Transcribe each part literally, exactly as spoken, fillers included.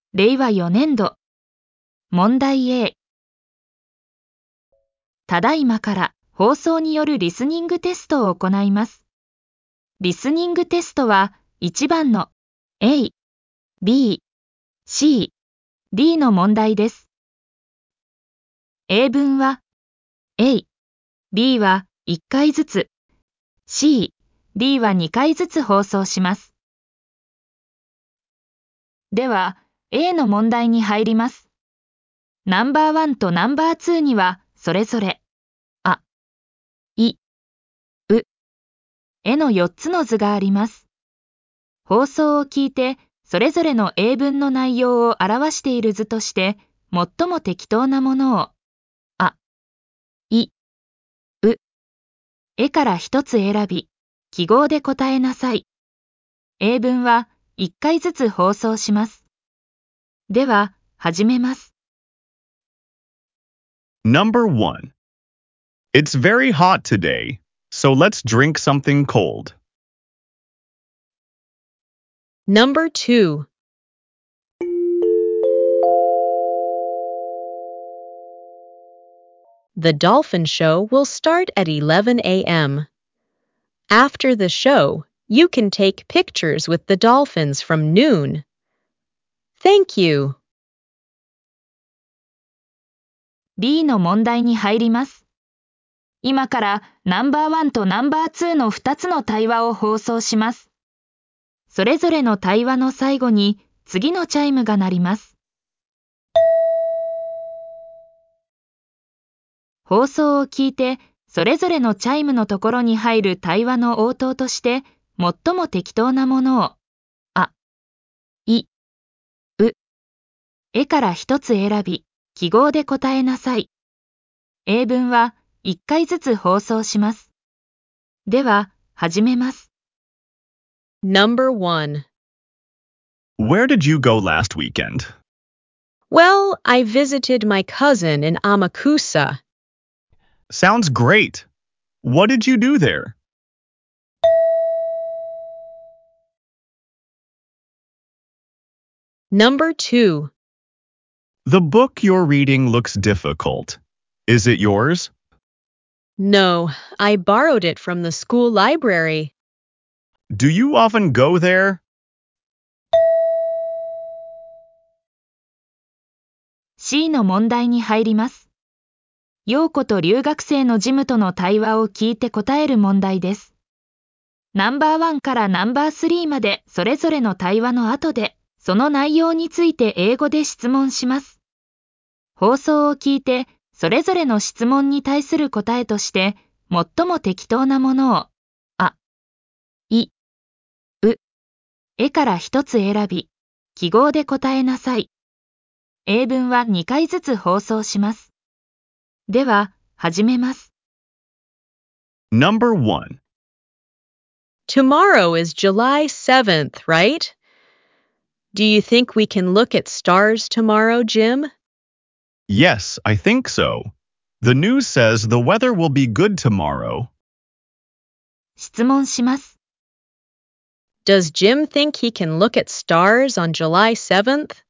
れいわよねんど、問題 A。ただいまから放送によるリスニングテストを行います。リスニングテストはいちばんの A、B、C、D の問題です。英文は A、B はいっかいずつ、C、D はにかいずつ放送します。では、A の問題に入ります。ナンバーワンとナンバーツーには、それぞれ、あ、い、う、えのよっつの図があります。放送を聞いて、それぞれの英文の内容を表している図として、最も適当なものを、あ、い、う、えから一つ選び、記号で答えなさい。英文はいっかいずつ放送します。では、始めます。 Number one. It's very hot today, so let's drink something cold. Number two. The dolphin show will start at eleven a m After the show, you can take pictures with the dolphins from noon. Thank you. B の問題に入ります。今からナンバーワンとナンバーツーのふたつの対話を放送します。それぞれの対話の最後に次のチャイムが鳴ります。放送を聞いて、それぞれのチャイムのところに入る対話の応答として、最も適当なものを、あ、い、う、えから一つ選び、記号で答えなさい。英文はいっかいずつ放送します。では、始めます。 Number one. Where did you go last weekend? Well, I visited my cousin in Amakusa. Sounds great. What did you do there? Number two. The book you're reading looks difficult. Is it yours? No, I borrowed it from the school library. Do you often go there? C の問題に入ります。陽子と留学生のジムとの対話を聞いて答える問題です。ナンバーワンからナンバースリーまでそれぞれの対話の後で、その内容について英語で質問します。放送を聞いて、それぞれの質問に対する答えとして、最も適当なものを、あ、い、う、えから一つ選び、記号で答えなさい。英文はにかいずつ放送します。では、始めます。 Number one. Tomorrow is July seventh, right? Do you think we can look at stars tomorrow, Jim? Yes, I think so. The news says the weather will be good tomorrow. 質問します。 Does Jim think he can look at stars on July seventh?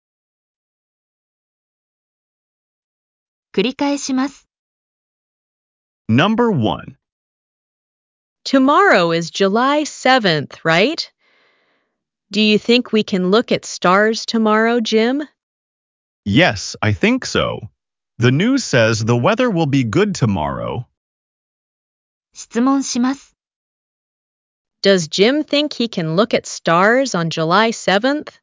繰り返します。 Number one. Tomorrow is July seventh, right? Do you think we can look at stars tomorrow, Jim? Yes, I think so. The news says the weather will be good tomorrow. 質問します。 Does Jim think he can look at stars on July seventh?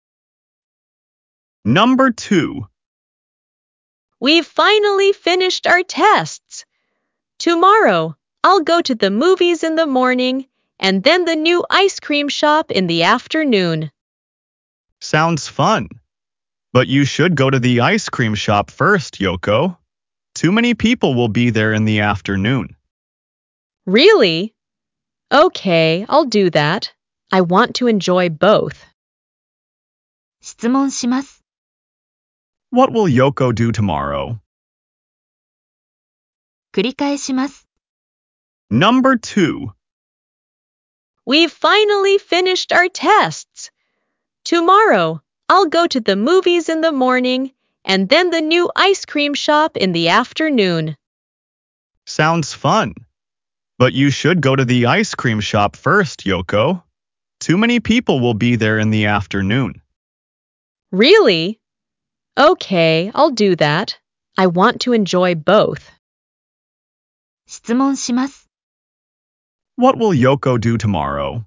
Number two. We've finally finished our tests. Tomorrow, I'll go to the movies in the morning and then the new ice cream shop in the afternoon. Sounds fun. But you should go to the ice cream shop first, Yoko. Too many people will be there in the afternoon. Really? Okay, I'll do that. I want to enjoy both. 質問します。 What will Yoko do tomorrow? 繰り返します。 Number two. We've finally finished our tests. Tomorrow, I'll go to the movies in the morning and then the new ice cream shop in the afternoon. Sounds fun. But you should go to the ice cream shop first, Yoko. Too many people will be there in the afternoon. Really? Okay, I'll do that. I want to enjoy both. 質問します。 What will Yoko do tomorrow?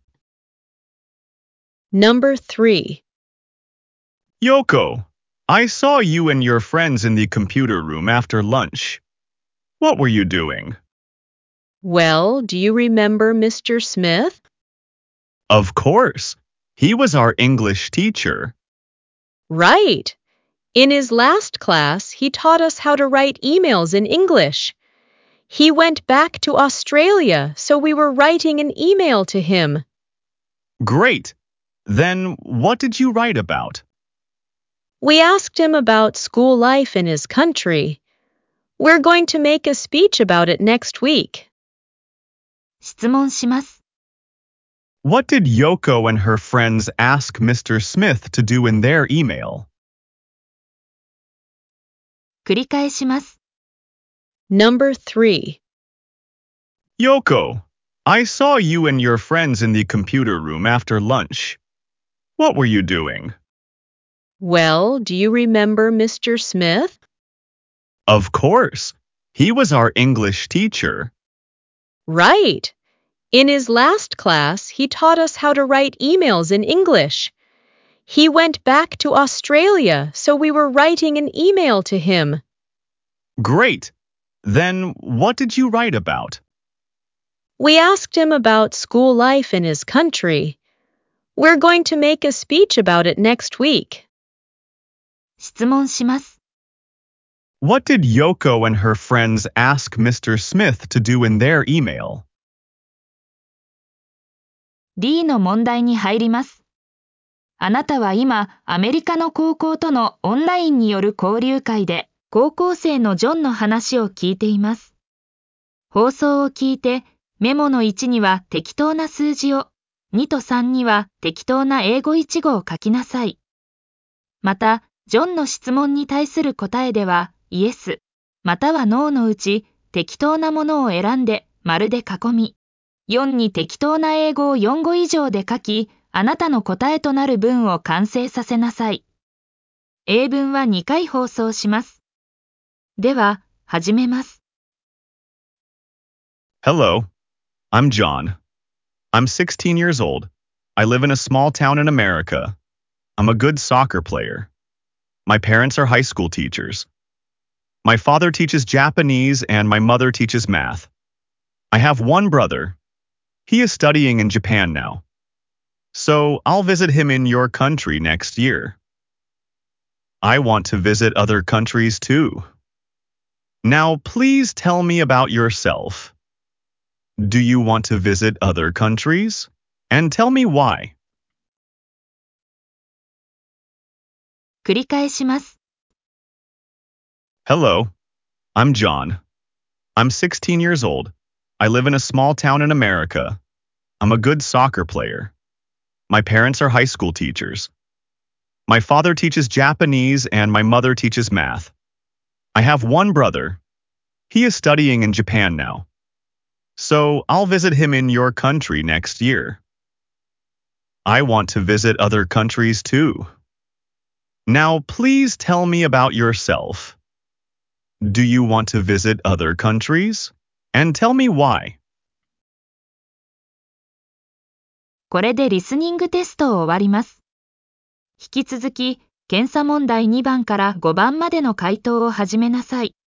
Number three. Yoko, I saw you and your friends in the computer room after lunch. What were you doing? Well, do you remember Mister Smith? Of course. He was our English teacher. Right. In his last class, he taught us how to write emails in English. He went back to Australia, so we were writing an email to him. Great. Then what did you write about? We asked him about school life in his country. We're going to make a speech about it next week. 質問します。 What did Yoko and her friends ask Mister Smith to do in their email? 繰り返します。 Number three. Yoko, I saw you and your friends in the computer room after lunch. What were you doing? Well, do you remember Mister Smith? Of course. He was our English teacher. Right. In his last class, he taught us how to write emails in English. He went back to Australia, so we were writing an email to him. Great. Then what did you write about? We asked him about school life in his country. We're going to make a speech about it next week. 質問します。 What did Yoko and her friends ask Mister Smith to do in their email? D の問題に入ります。あなたは今、アメリカの高校とのオンラインによる交流会で、高校生のジョンの話を聞いています。放送を聞いて、メモのいちには適当な数字を、にとさんには適当な英語一語を書きなさい。また、ジョンの質問に対する答えでは、イエス、またはノーのうち、適当なものを選んで、丸で囲み、よんに適当な英語をよん語以上で書き、あなたの答えとなる文を完成させなさい。英文はにかい放送します。では、始めます。 Hello, I'm John. I'm sixteen years old. I live in a small town in America. I'm a good soccer player. My parents are high school teachers. My father teaches Japanese and my mother teaches math. I have one brother. He is studying in Japan now. So I'll visit him in your country next year. I want to visit other countries too. Now please tell me about yourself. Do you want to visit other countries? And tell me why. 繰り返します。 Hello, I'm John. I'm sixteen years old. I live in a small town in America. I'm a good soccer player. My parents are high school teachers. My father teaches Japanese and my mother teaches math. I have one brother. He is studying in Japan now. So I'll visit him in your country next year. I want to visit other countries too. Now please tell me about yourself. Do you want to visit other countries? And tell me why. これでリスニングテストを終わります。引き続き、検査問題にばんからごばんまでの回答を始めなさい。